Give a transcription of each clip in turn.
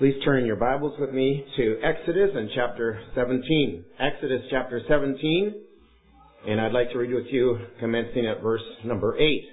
Please turn your Bibles with me to Exodus and chapter 17. Exodus chapter 17, and I'd like to read with you commencing at verse number 8.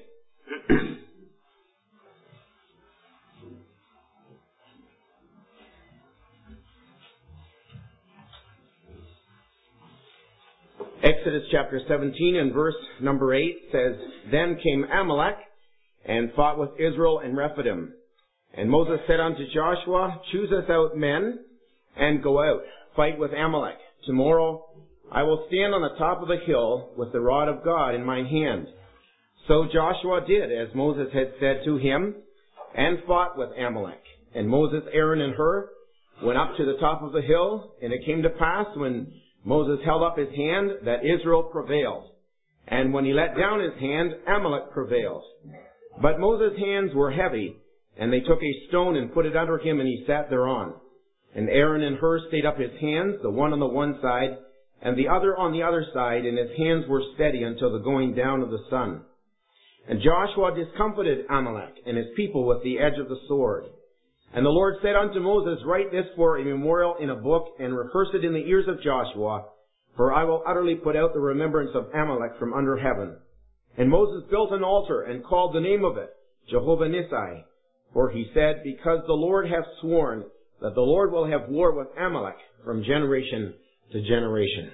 Exodus chapter 17 and verse number 8 says, Then came Amalek and fought with Israel and Rephidim. And Moses said unto Joshua, Choose us out men, and go out, fight with Amalek. Tomorrow I will stand on the top of the hill with the rod of God in mine hand. So Joshua did as Moses had said to him, and fought with Amalek. And Moses, Aaron, and Hur went up to the top of the hill, and it came to pass when Moses held up his hand that Israel prevailed. And when he let down his hand, Amalek prevailed. But Moses' hands were heavy, and they took a stone and put it under him, and he sat thereon. And Aaron and Hur stayed up his hands, the one on the one side, and the other on the other side, and his hands were steady until the going down of the sun. And Joshua discomfited Amalek and his people with the edge of the sword. And the Lord said unto Moses, Write this for a memorial in a book, and rehearse it in the ears of Joshua, for I will utterly put out the remembrance of Amalek from under heaven. And Moses built an altar, and called the name of it Jehovah Nissi. For he said, Because the Lord hath sworn that the Lord will have war with Amalek from generation to generation.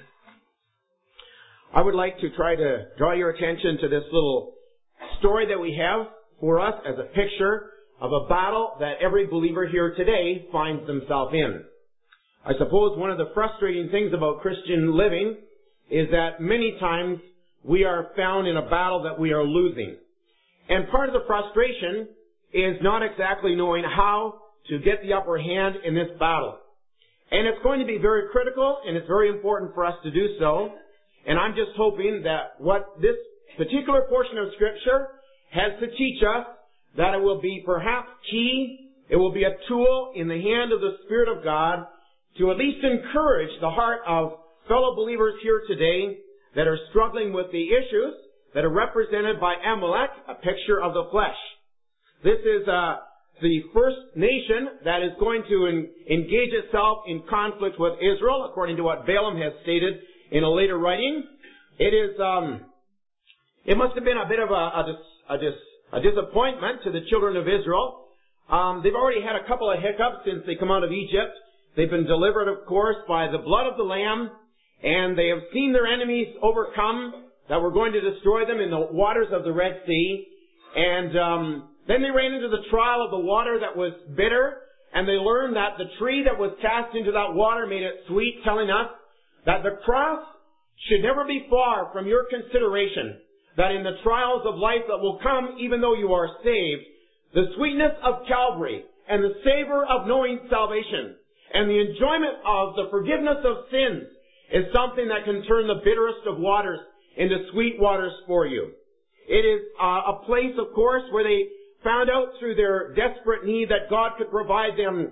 I would like to try to draw your attention to this little story that we have for us as a picture of a battle that every believer here today finds themselves in. I suppose one of the frustrating things about Christian living is that many times we are found in a battle that we are losing. And part of the frustration is not exactly knowing how to get the upper hand in this battle. And it's going to be very critical, and it's very important for us to do so. And I'm just hoping that what this particular portion of Scripture has to teach us, that it will be perhaps key, it will be a tool in the hand of the Spirit of God to at least encourage the heart of fellow believers here today that are struggling with the issues that are represented by Amalek, a picture of the flesh. This is the first nation that is going to engage itself in conflict with Israel, according to what Balaam has stated in a later writing. It must have been a bit of a disappointment to the children of Israel. They've already had a couple of hiccups since they come out of Egypt. They've been delivered, of course, by the blood of the Lamb, and they have seen their enemies overcome that were going to destroy them in the waters of the Red Sea. And then they ran into the trial of the water that was bitter, and they learned that the tree that was cast into that water made it sweet, telling us that the cross should never be far from your consideration, that in the trials of life that will come, even though you are saved, the sweetness of Calvary and the savor of knowing salvation and the enjoyment of the forgiveness of sins is something that can turn the bitterest of waters into sweet waters for you. It is a place, of course, where they found out through their desperate need that God could provide them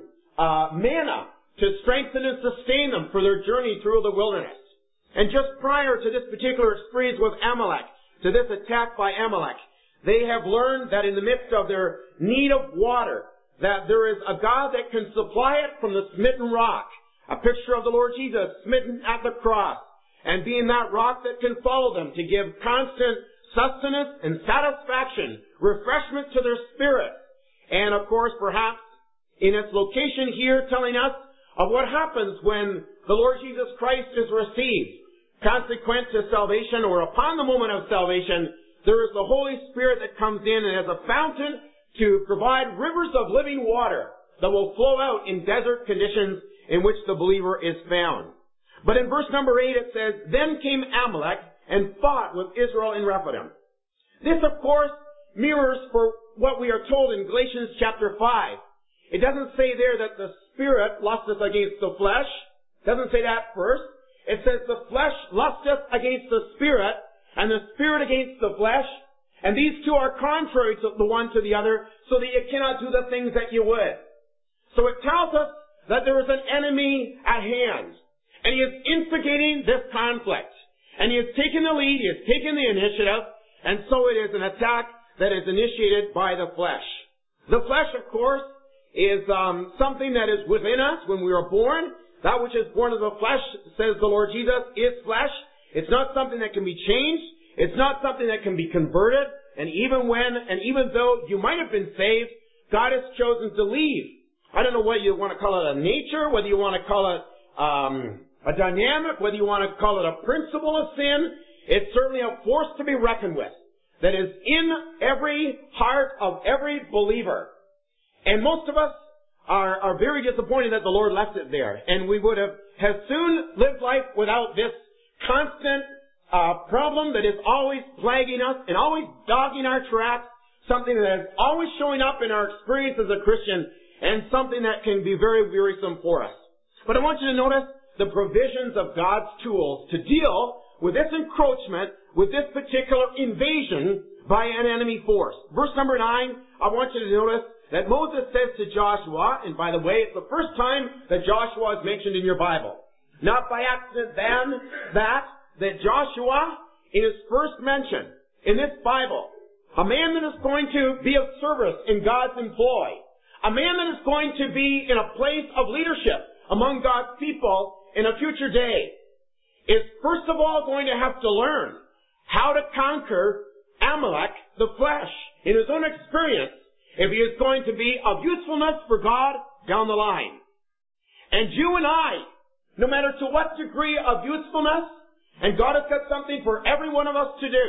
manna to strengthen and sustain them for their journey through the wilderness. And just prior to this particular experience with Amalek, to this attack by Amalek, they have learned that in the midst of their need of water, that there is a God that can supply it from the smitten rock, a picture of the Lord Jesus smitten at the cross, and being that rock that can follow them to give constant sustenance and satisfaction, refreshment to their spirit. And of course, perhaps in its location here, telling us of what happens when the Lord Jesus Christ is received. Consequent to salvation, or upon the moment of salvation, there is the Holy Spirit that comes in and as a fountain to provide rivers of living water that will flow out in desert conditions in which the believer is found. But in verse number 8 it says, Then came Amalek and fought with Israel and Rephidim. This, of course, mirrors for what we are told in Galatians chapter 5. It doesn't say there that the spirit lusteth against the flesh. It doesn't say that first. It says the flesh lusteth against the spirit, and the spirit against the flesh. And these two are contrary to the one to the other, so that you cannot do the things that you would. So it tells us that there is an enemy at hand, and he is instigating this conflict. And he has taken the lead, he has taken the initiative, and so it is an attack that is initiated by the flesh. The flesh, of course, is something that is within us when we are born. That which is born of the flesh, says the Lord Jesus, is flesh. It's not something that can be changed. It's not something that can be converted. And even though you might have been saved, God has chosen to leave. I don't know whether you want to call it a nature, whether you want to call it a dynamic, whether you want to call it a principle of sin. It's certainly a force to be reckoned with that is in every heart of every believer. And most of us are very disappointed that the Lord left it there. And we would have soon lived life without this constant problem that is always plaguing us and always dogging our tracks, something that is always showing up in our experience as a Christian, and something that can be very wearisome for us. But I want you to notice the provisions of God's tools to deal with this encroachment, with this particular invasion by an enemy force. Verse number 9, I want you to notice that Moses says to Joshua, and by the way, it's the first time that Joshua is mentioned in your Bible. Not by accident then, that Joshua, in his first mention in this Bible, a man that is going to be of service in God's employ, a man that is going to be in a place of leadership among God's people in a future day, is first of all going to have to learn how to conquer Amalek, the flesh, in his own experience, if he is going to be of usefulness for God down the line. And you and I, no matter to what degree of usefulness, and God has got something for every one of us to do,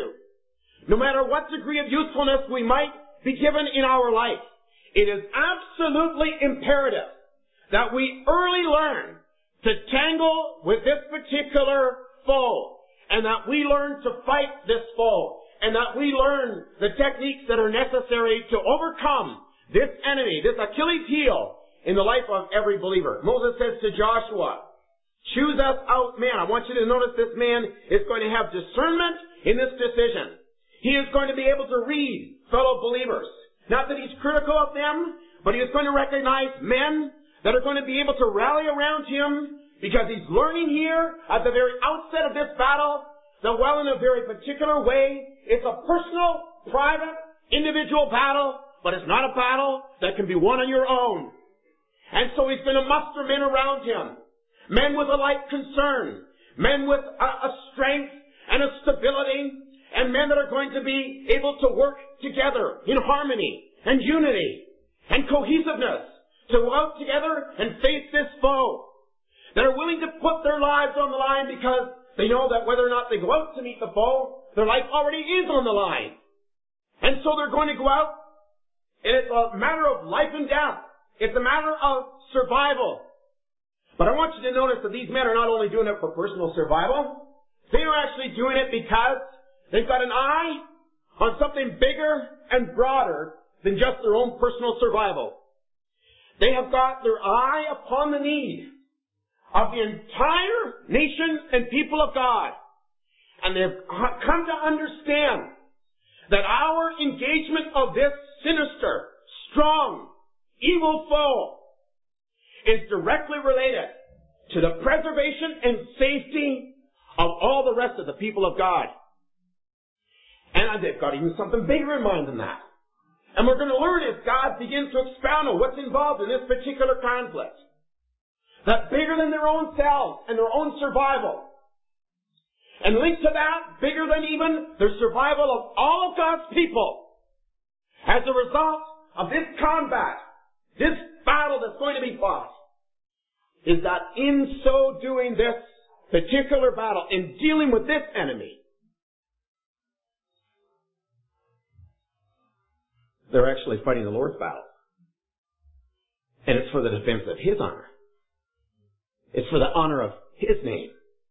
no matter what degree of usefulness we might be given in our life, it is absolutely imperative that we early learn to tangle with this particular foe, and that we learn to fight this foe, and that we learn the techniques that are necessary to overcome this enemy, this Achilles heel in the life of every believer. Moses says to Joshua, choose us out men. I want you to notice this man is going to have discernment in this decision. He is going to be able to read fellow believers. Not that he's critical of them, but he is going to recognize men that are going to be able to rally around him, because he's learning here at the very outset of this battle that while in a very particular way, it's a personal, private, individual battle, but it's not a battle that can be won on your own. And so he's going to muster men around him, men with a like concern, men with a strength and a stability, and men that are going to be able to work together in harmony and unity and cohesiveness to go out together and face this foe, that are willing to put their lives on the line because they know that whether or not they go out to meet the foe, their life already is on the line. And so they're going to go out, and it's a matter of life and death. It's a matter of survival. But I want you to notice that these men are not only doing it for personal survival, they are actually doing it because they've got an eye on something bigger and broader than just their own personal survival. They have got their eye upon the need of the entire nation and people of God. And they've come to understand that our engagement of this sinister, strong, evil foe is directly related to the preservation and safety of all the rest of the people of God. And they've got even something bigger in mind than that. And we're going to learn as God begins to expound on what's involved in this particular conflict. That bigger than their own selves and their own survival. And linked to that, bigger than even the survival of all of God's people. As a result of this combat, this battle that's going to be fought, is that in so doing this particular battle, in dealing with this enemy, they're actually fighting the Lord's battle. And it's for the defense of His honor. It's for the honor of His name.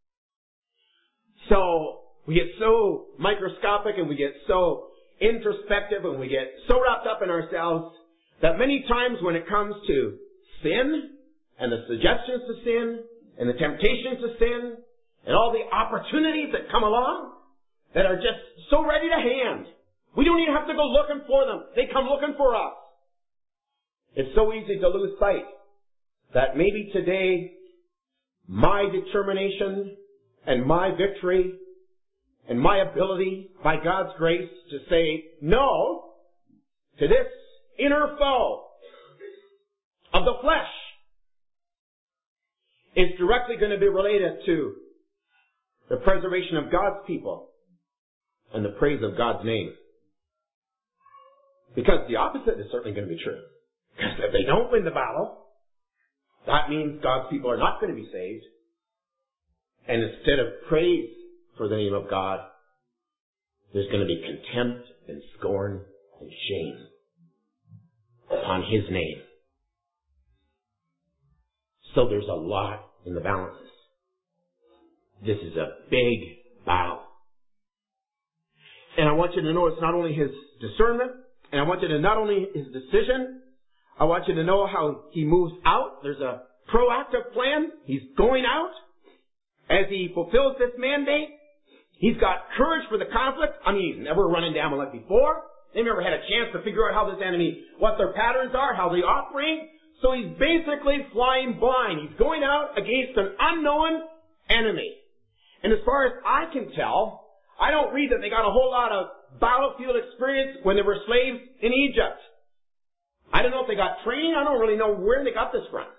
So we get so microscopic and we get so introspective and we get so wrapped up in ourselves that many times when it comes to sin and the suggestions to sin and the temptations to sin and all the opportunities that come along that are just so ready to hand, we don't even have to go looking for them. They come looking for us. It's so easy to lose sight that maybe today my determination and my victory and my ability by God's grace to say no to this inner foe of the flesh is directly going to be related to the preservation of God's people and the praise of God's name. Because the opposite is certainly going to be true. Because if they don't win the battle, that means God's people are not going to be saved. And instead of praise for the name of God, there's going to be contempt and scorn and shame upon His name. So there's a lot in the balances. This is a big battle. And I want you to know it's not only His discernment, and I want you to not only His decision, I want you to know how He moves out. There's a proactive plan. He's going out as He fulfills this mandate. He's got courage for the conflict. I mean, he's never run into Amalek before. They've never had a chance to figure out how this enemy, what their patterns are, how they operate. So he's basically flying blind. He's going out against an unknown enemy. And as far as I can tell, I don't read that they got a whole lot of battlefield experience when they were slaves in Egypt. I don't know if they got training. I don't really know where they got this from.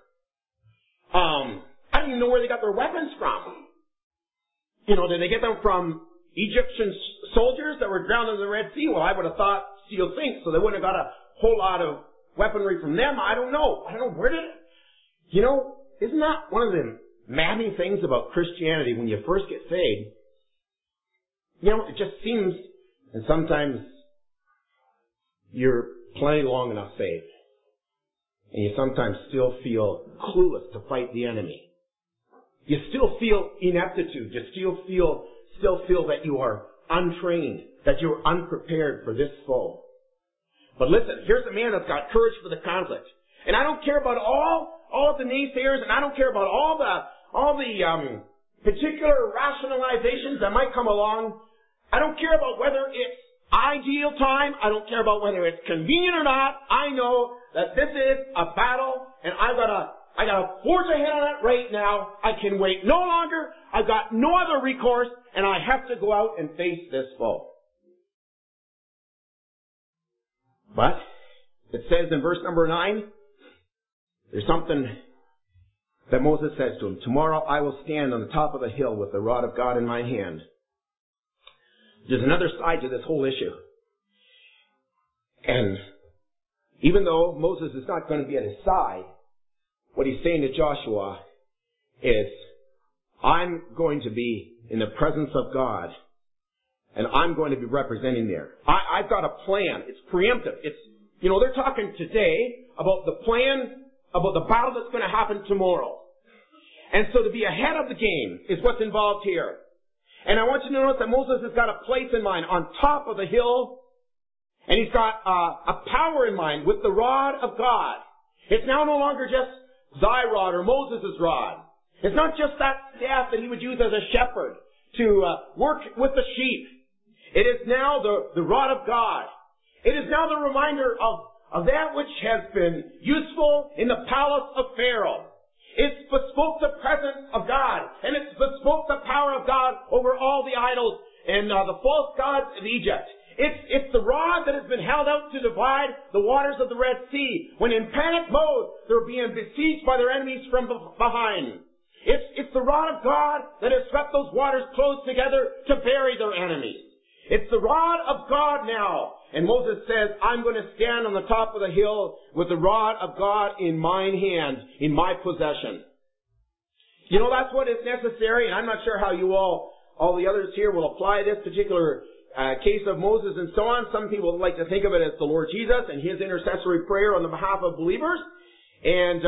I don't even know where they got their weapons from. You know, did they get them from Egyptian soldiers that were drowned in the Red Sea? Well, I would have thought steel sinks, so they wouldn't have got a whole lot of weaponry from them. I don't know. Where did it? You know, isn't that one of the maddening things about Christianity when you first get saved? You know, it just seems, and sometimes you're plenty long enough saved, and you sometimes still feel clueless to fight the enemy. You still feel ineptitude. You still feel that you are untrained, that you are unprepared for this foe. But listen, here's a man that's got courage for the conflict. And I don't care about all of the naysayers, and I don't care about all the particular rationalizations that might come along. I don't care about whether it's ideal time. I don't care about whether it's convenient or not. I know that this is a battle, and I gotta forge ahead on it right now. I can wait no longer. I've got no other recourse, and I have to go out and face this foe. But it says in verse number 9, there's something that Moses says to him. Tomorrow I will stand on the top of the hill with the rod of God in my hand. There's another side to this whole issue. And even though Moses is not going to be at his side, what he's saying to Joshua is, I'm going to be in the presence of God, and I'm going to be representing there. I've got a plan. It's preemptive. They're talking today about the plan, about the battle that's going to happen tomorrow. And so to be ahead of the game is what's involved here. And I want you to notice that Moses has got a place in mind on top of the hill, and he's got a power in mind with the rod of God. It's now no longer just thy rod or Moses' rod. It's not just that staff that he would use as a shepherd to work with the sheep. It is now the rod of God. It is now the reminder of that which has been useful in the palace of Pharaoh. It's bespoke the presence of God, and it's bespoke the power of God over all the idols and the false gods of Egypt. It's the rod that has been held out to divide the waters of the Red Sea when in panic mode they're being besieged by their enemies from behind. It's the rod of God that has swept those waters close together to bury their enemies. It's the rod of God now. And Moses says, I'm going to stand on the top of the hill with the rod of God in mine hand, in my possession. You know, that's what is necessary, and I'm not sure how you all the others here will apply this particular case of Moses and so on. Some people like to think of it as the Lord Jesus and His intercessory prayer on the behalf of believers. And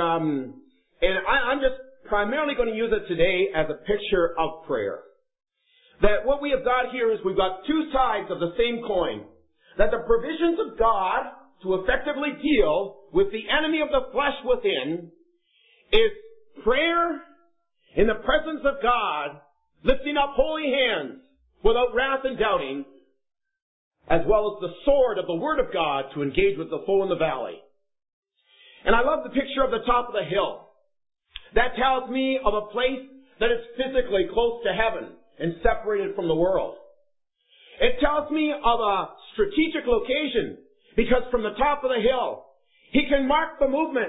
I'm just primarily going to use it today as a picture of prayer. That what we have got here is we've got two sides of the same coin. That the provisions of God to effectively deal with the enemy of the flesh within is prayer in the presence of God, lifting up holy hands without wrath and doubting, as well as the sword of the Word of God to engage with the foe in the valley. And I love the picture of the top of the hill. That tells me of a place that is physically close to heaven and separated from the world. It tells me of a strategic location because from the top of the hill, he can mark the movements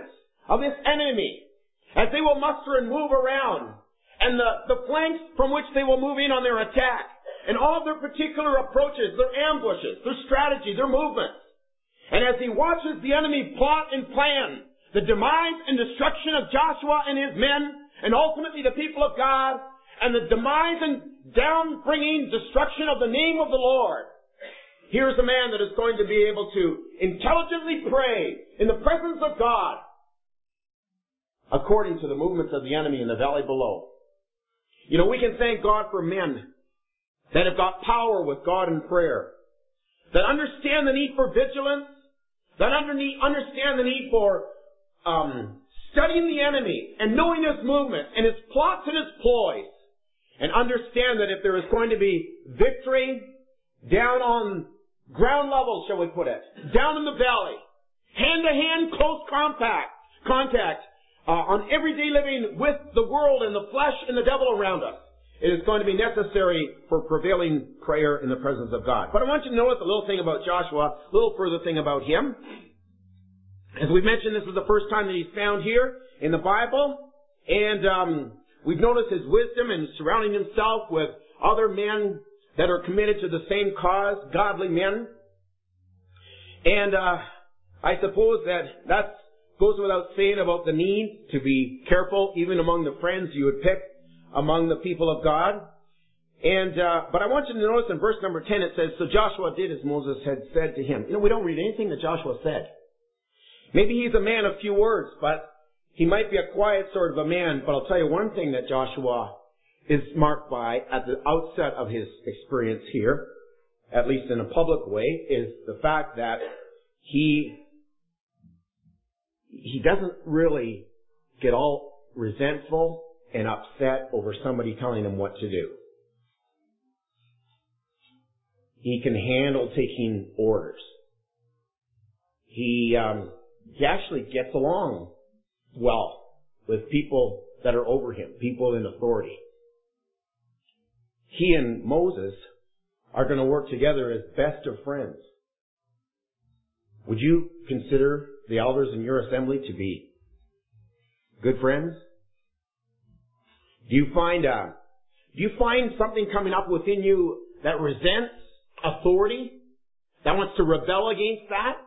of this enemy, as they will muster and move around, and the flanks from which they will move in on their attack, and all of their particular approaches, their ambushes, their strategy, their movements. And as he watches the enemy plot and plan the demise and destruction of Joshua and his men, and ultimately the people of God, and the demise and down-bringing destruction of the name of the Lord, here's a man that is going to be able to intelligently pray in the presence of God according to the movements of the enemy in the valley below. You know, we can thank God for men that have got power with God in prayer, that understand the need for vigilance, that understand the need for studying the enemy and knowing his movement and his plots and his ploys, and understand that if there is going to be victory down on ground level, shall we put it, down in the valley, hand-to-hand close contact on everyday living with the world and the flesh and the devil around us, it is going to be necessary for prevailing prayer in the presence of God. But I want you to notice a little thing about Joshua, a little further thing about him. As we mentioned, this is the first time that he's found here in the Bible, and we've noticed his wisdom in surrounding himself with other men that are committed to the same cause, godly men. And I suppose that goes without saying about the need to be careful even among the friends you would pick among the people of God. And but I want you to notice in verse number 10 it says, "So Joshua did as Moses had said to him." You know, we don't read anything that Joshua said. Maybe he's a man of few words, but he might be a quiet sort of a man. But I'll tell you one thing that Joshua is marked by at the outset of his experience here, at least in a public way, is the fact that he doesn't really get all resentful and upset over somebody telling him what to do. He can handle taking orders. He actually gets along well with people that are over him, people in authority. He and Moses are going to work together as best of friends. Would you consider the elders in your assembly to be good friends? Do you find something coming up within you that resents authority, that wants to rebel against that?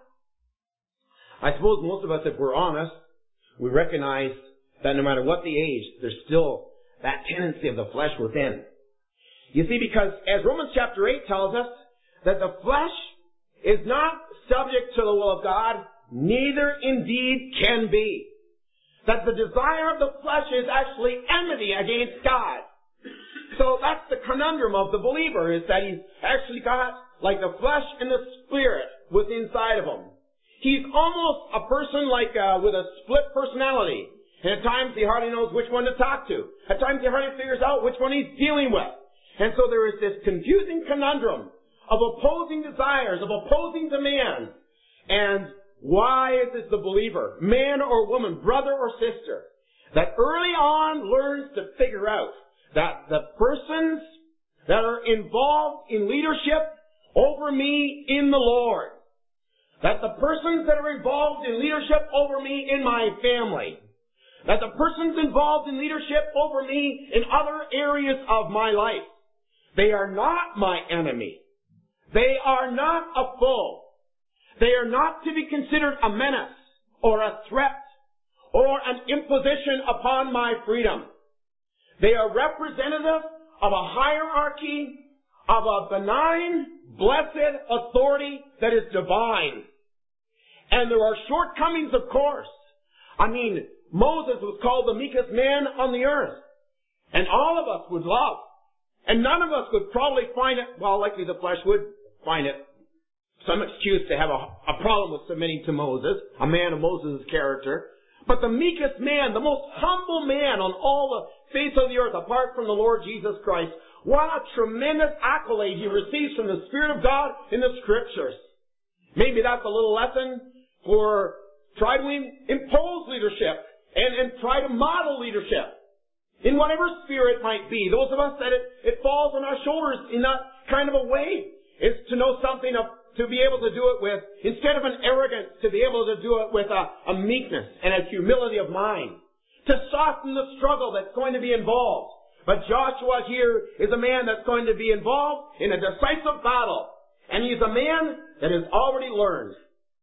I suppose most of us, if we're honest, we recognize that no matter what the age, there's still that tendency of the flesh within. You see, because as Romans chapter 8 tells us, that the flesh is not subject to the will of God, neither indeed can be. That the desire of the flesh is actually enmity against God. So that's the conundrum of the believer, is that he's actually got like the flesh and the spirit within inside of him. He's almost a person like with a split personality. And at times he hardly knows which one to talk to. At times he hardly figures out which one he's dealing with. And so there is this confusing conundrum of opposing desires, of opposing demands. And why is it the believer, man or woman, brother or sister, that early on learns to figure out that the persons that are involved in leadership over me in the Lord, that the persons that are involved in leadership over me in my family, that the persons involved in leadership over me in other areas of my life, they are not my enemy. They are not a foe. They are not to be considered a menace or a threat or an imposition upon my freedom. They are representative of a hierarchy, of a benign, blessed authority that is divine. And there are shortcomings, of course. I mean, Moses was called the meekest man on the earth. And all of us would love. And none of us would probably find it, well, likely the flesh would find it some excuse to have a problem with submitting to Moses, a man of Moses' character. But the meekest man, the most humble man on all the face of the earth, apart from the Lord Jesus Christ, what a tremendous accolade he receives from the Spirit of God in the Scriptures. Maybe that's a little lesson for try to impose leadership and try to model leadership in whatever sphere it might be. Those of us that it falls on our shoulders in that kind of a way is to know something of to be able to do it with, instead of an arrogance, to be able to do it with a meekness and a humility of mind. To soften the struggle that's going to be involved. But Joshua here is a man that's going to be involved in a decisive battle. And he's a man that has already learned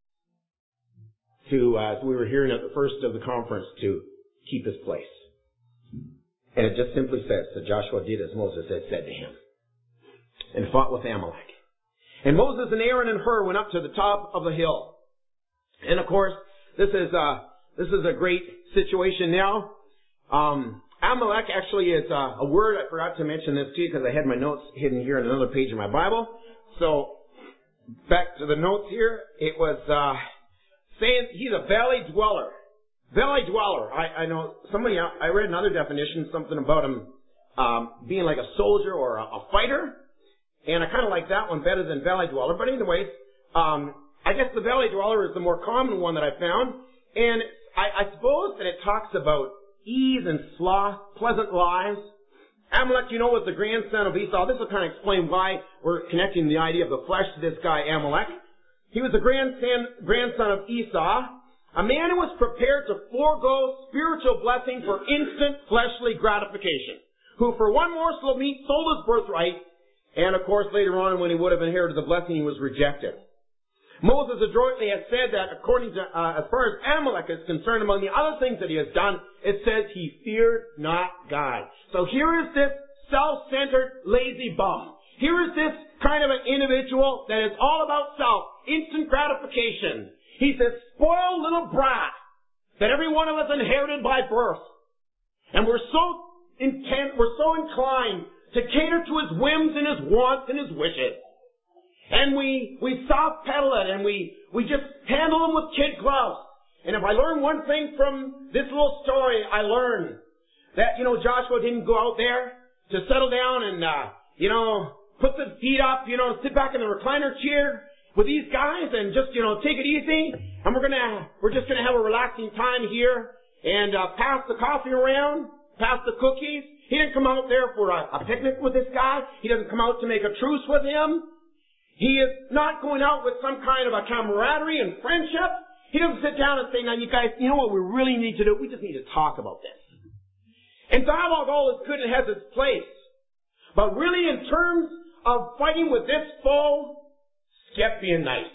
to, as we were hearing at the first of the conference, to keep his place. And it just simply says that Joshua did as Moses had said to him and fought with Amalek. And Moses and Aaron and Hur went up to the top of the hill. And of course, this is a great situation now. Amalek actually is a word. I forgot to mention this to you because I had my notes hidden here in another page of my Bible. So, back to the notes here. It was saying he's a valley dweller. Valley dweller. I know somebody, I read another definition, something about him being like a soldier or a fighter. And I kind of like that one better than valley dweller. But anyways, I guess the valley dweller is the more common one that I found. And I suppose that it talks about ease and sloth, pleasant lives. Amalek, you know, was the grandson of Esau. This will kind of explain why we're connecting the idea of the flesh to this guy, Amalek. He was the grandson of Esau, a man who was prepared to forego spiritual blessing for instant fleshly gratification, who for one morsel of meat sold his birthright, and of course later on when he would have inherited the blessing, he was rejected. Moses adroitly has said that according to, as far as Amalek is concerned, among the other things that he has done, it says he feared not God. So here is this self-centered, lazy bum. Here is this kind of an individual that is all about self, instant gratification. He's this spoiled little brat that every one of us inherited by birth. And we're so inclined to cater to his whims and his wants and his wishes. And we soft pedal it and we just handle him with kid gloves. And if I learn one thing from this little story, I learned that, Joshua didn't go out there to settle down and, put the feet up, sit back in the recliner chair with these guys and just, take it easy. And we're just gonna have a relaxing time here and, pass the coffee around, pass the cookies. He didn't come out there for a picnic with this guy. He doesn't come out to make a truce with him. He is not going out with some kind of a camaraderie and friendship. He doesn't sit down and say, now you guys, you know what we really need to do? We just need to talk about this. And dialogue all is good and has its place. But really in terms of fighting with this foe, skip being nice.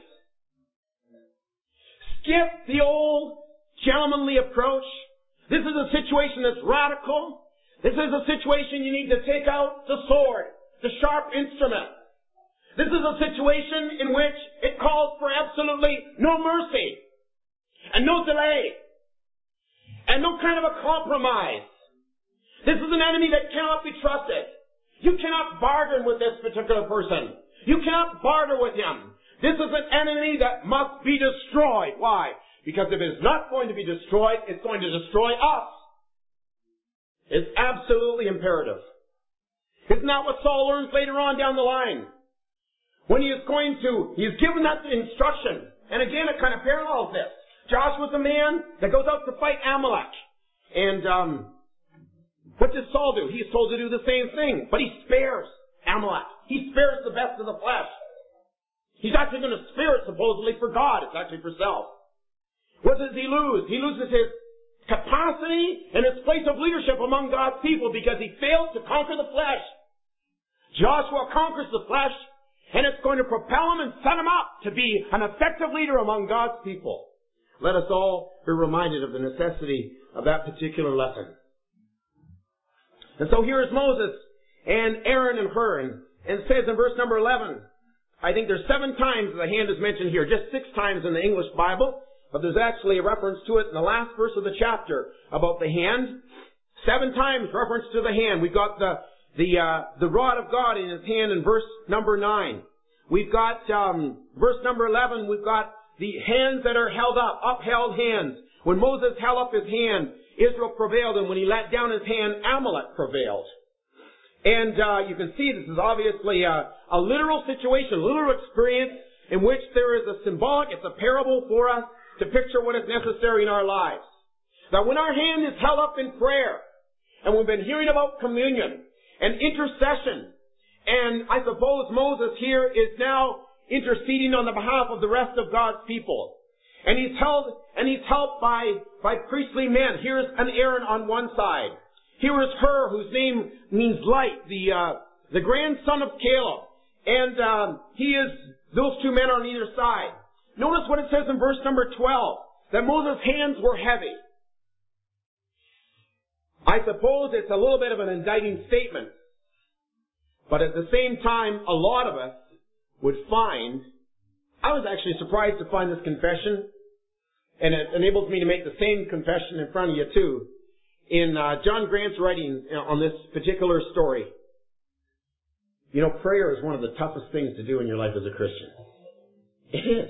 Skip the old gentlemanly approach. This is a situation that's radical. This is a situation you need to take out the sword, the sharp instrument. This is a situation in which it calls for absolutely no mercy and no delay and no kind of a compromise. This is an enemy that cannot be trusted. You cannot bargain with this particular person. You cannot barter with him. This is an enemy that must be destroyed. Why? Because if it is not going to be destroyed, it's going to destroy us. It's absolutely imperative. Isn't that what Saul learns later on down the line? When he's given that instruction. And again, it kind of parallels this. Joshua's a man that goes out to fight Amalek. And, what does Saul do? He's told to do the same thing. But he spares Amalek. He spares the best of the flesh. He's actually going to spare it supposedly for God. It's actually for self. What does he lose? He loses his capacity and his place of leadership among God's people because he failed to conquer the flesh. Joshua conquers the flesh. And it's going to propel him and set him up to be an effective leader among God's people. Let us all be reminded of the necessity of that particular lesson. And so here is Moses and Aaron and Hur. And it says in verse number 11, I think there's 7 times the hand is mentioned here, just 6 times in the English Bible. But there's actually a reference to it in the last verse of the chapter about the hand. 7 times reference to the hand. We've got the rod of God in his hand in verse number 9. We've got, verse number 11, we've got the hands that are held up, upheld hands. When Moses held up his hand, Israel prevailed, and when he let down his hand, Amalek prevailed. And, you can see this is obviously a literal situation, a literal experience in which there is a symbolic, it's a parable for us to picture what is necessary in our lives. That when our hand is held up in prayer, and we've been hearing about communion, and intercession. And I suppose Moses here is now interceding on the behalf of the rest of God's people. And he's helped by priestly men. Here's an Aaron on one side. Here is Hur, whose name means light, the grandson of Caleb. And those two men are on either side. Notice what it says in verse number 12, that Moses' hands were heavy. I suppose it's a little bit of an indicting statement. But at the same time, a lot of us would find, I was actually surprised to find this confession, and it enables me to make the same confession in front of you too, in John Grant's writing on this particular story. You know, prayer is one of the toughest things to do in your life as a Christian. It is.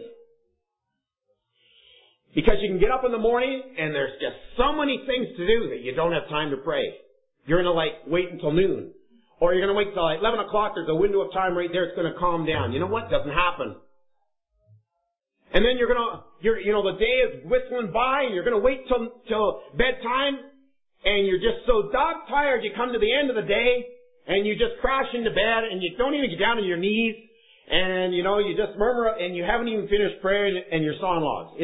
Because you can get up in the morning and there's just so many things to do that you don't have time to pray. You're going to wait until noon. Or you're going to wait till 11 o'clock. There's a window of time right there. It's going to calm down. You know what? Doesn't happen. And then the day is whistling by and you're going to wait till bedtime and you're just so dog tired you come to the end of the day and you just crash into bed and you don't even get down on your knees and you just murmur and you haven't even finished prayer and you're sawing logs.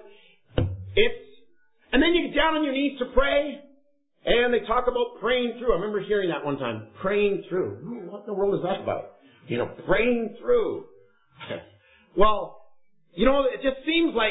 And then you get down on your knees to pray and they talk about praying through. I remember hearing that one time. Praying through. What in the world is that about? Praying through. Well, it just seems like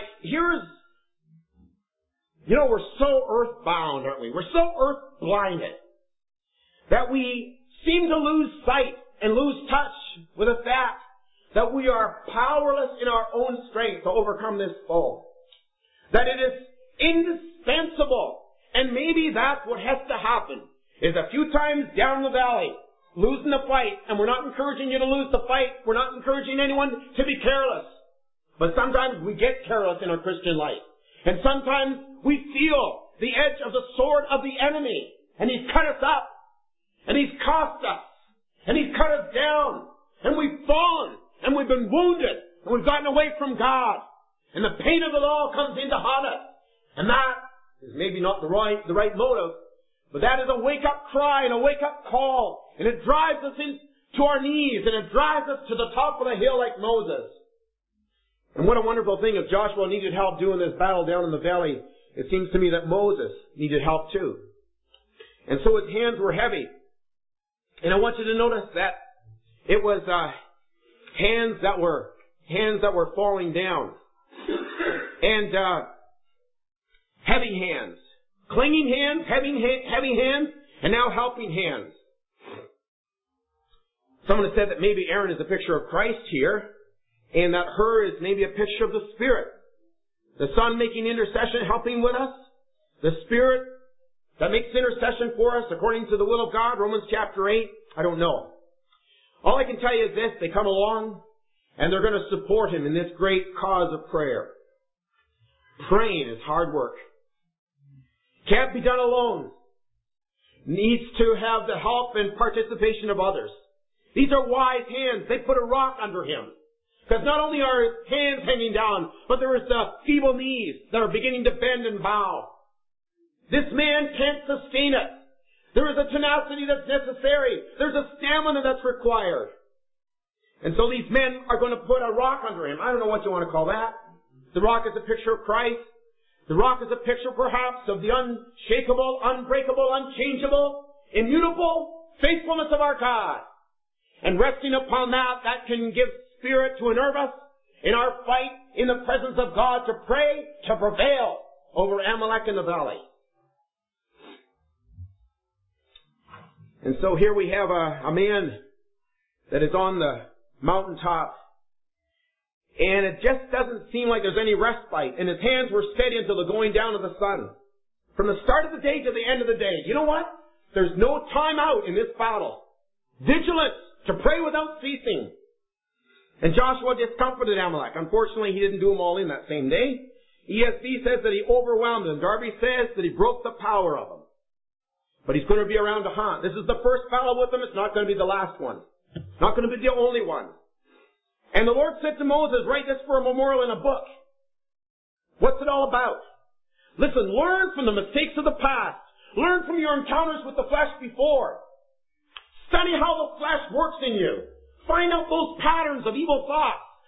we're so earthbound, aren't we? We're so earth-blinded that we seem to lose sight and lose touch with the fact that we are powerless in our own strength to overcome this foe. That it is indispensable. And maybe that's what has to happen, is a few times down the valley, losing the fight, and we're not encouraging you to lose the fight. We're not encouraging anyone to be careless. But sometimes we get careless in our Christian life. And sometimes we feel the edge of the sword of the enemy. And he's cut us up. And he's cost us. And he's cut us down. And we've fallen. And we've been wounded. And we've gotten away from God. And the pain of it all comes in to haunt us. And that is maybe not the right motive. But that is a wake-up cry and a wake-up call. And it drives us into our knees. And it drives us to the top of the hill like Moses. And what a wonderful thing, if Joshua needed help doing this battle down in the valley, it seems to me that Moses needed help too. And so his hands were heavy. And I want you to notice that it was hands that were falling down. And heavy hands. Clinging hands, heavy hands, and now helping hands. Someone has said that maybe Aaron is a picture of Christ here, and that Hur is maybe a picture of the Spirit. The Son making intercession, helping with us. The Spirit that makes intercession for us according to the will of God, Romans chapter 8. I don't know. All I can tell you is this, they come along, and they're going to support him in this great cause of prayer. Praying is hard work. Can't be done alone. Needs to have the help and participation of others. These are wise hands. They put a rock under him. Because not only are his hands hanging down, but there is the feeble knees that are beginning to bend and bow. This man can't sustain it. There is a tenacity that's necessary. There's a stamina that's required. And so these men are going to put a rock under him. I don't know what you want to call that. The rock is a picture of Christ. The rock is a picture perhaps of the unshakable, unbreakable, unchangeable, immutable faithfulness of our God. And resting upon that can give spirit to unnerve us in our fight in the presence of God to pray, to prevail over Amalek in the valley. And so here we have a man that is on the mountaintop, and it just doesn't seem like there's any respite, and his hands were steady until the going down of the sun. From the start of the day to the end of the day. You know what? There's no time out in this battle. Vigilance to pray without ceasing. And Joshua discomfited Amalek. Unfortunately, he didn't do them all in that same day. ESV says that he overwhelmed them. Darby says that he broke the power of them. But he's going to be around to hunt. This is the first battle with them. It's not going to be the last one. It's not going to be the only one. And the Lord said to Moses, write this for a memorial in a book. What's it all about? Listen, learn from the mistakes of the past. Learn from your encounters with the flesh before. Study how the flesh works in you. Find out those patterns of evil thoughts.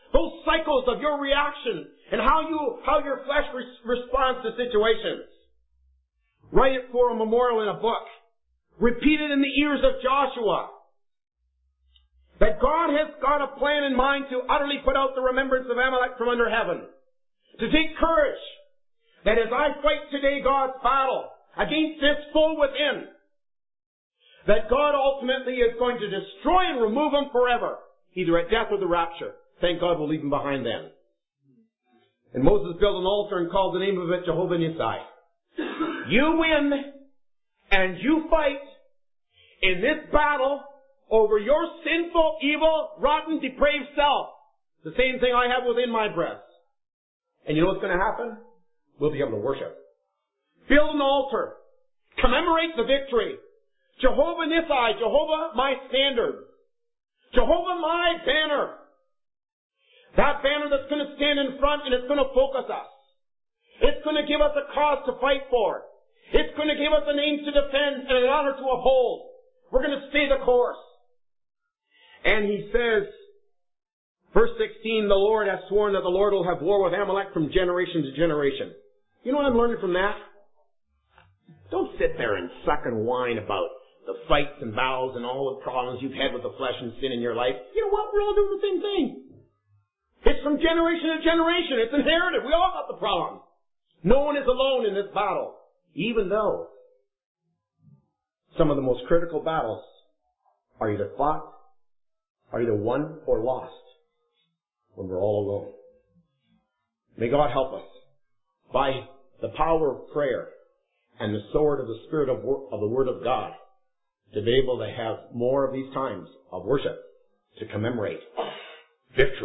those cycles of your reaction and how your flesh responds to situations. Write it for a memorial in a book. Repeat it in the ears of Joshua. That God has got a plan in mind to utterly put out the remembrance of Amalek from under heaven. To take courage that as I fight today God's battle against this foe within, that God ultimately is going to destroy and remove him forever, either at death or the rapture. Thank God we'll leave him behind then. And Moses built an altar and called the name of it Jehovah Nissi. You win and you fight in this battle over your sinful, evil, rotten, depraved self. The same thing I have within my breast. And you know what's going to happen? We'll be able to worship. Build an altar. Commemorate the victory. Jehovah Nissi, Jehovah my standard. Jehovah my banner. That banner that's going to stand in front and it's going to focus us. It's going to give us a cause to fight for. It's going to give us a name to defend and an honor to uphold. We're going to stay the course. And he says, verse 16, the Lord has sworn that the Lord will have war with Amalek from generation to generation. You know what I'm learning from that? Don't sit there and suck and whine about the fights and battles and all the problems you've had with the flesh and sin in your life. You know what? We're all doing the same thing. It's from generation to generation. It's inherited. We all got the problem. No one is alone in this battle. Even though some of the most critical battles are either fought, are either won or lost when we're all alone. May God help us by the power of prayer and the sword of the Spirit of the Word of God to be able to have more of these times of worship to commemorate victory.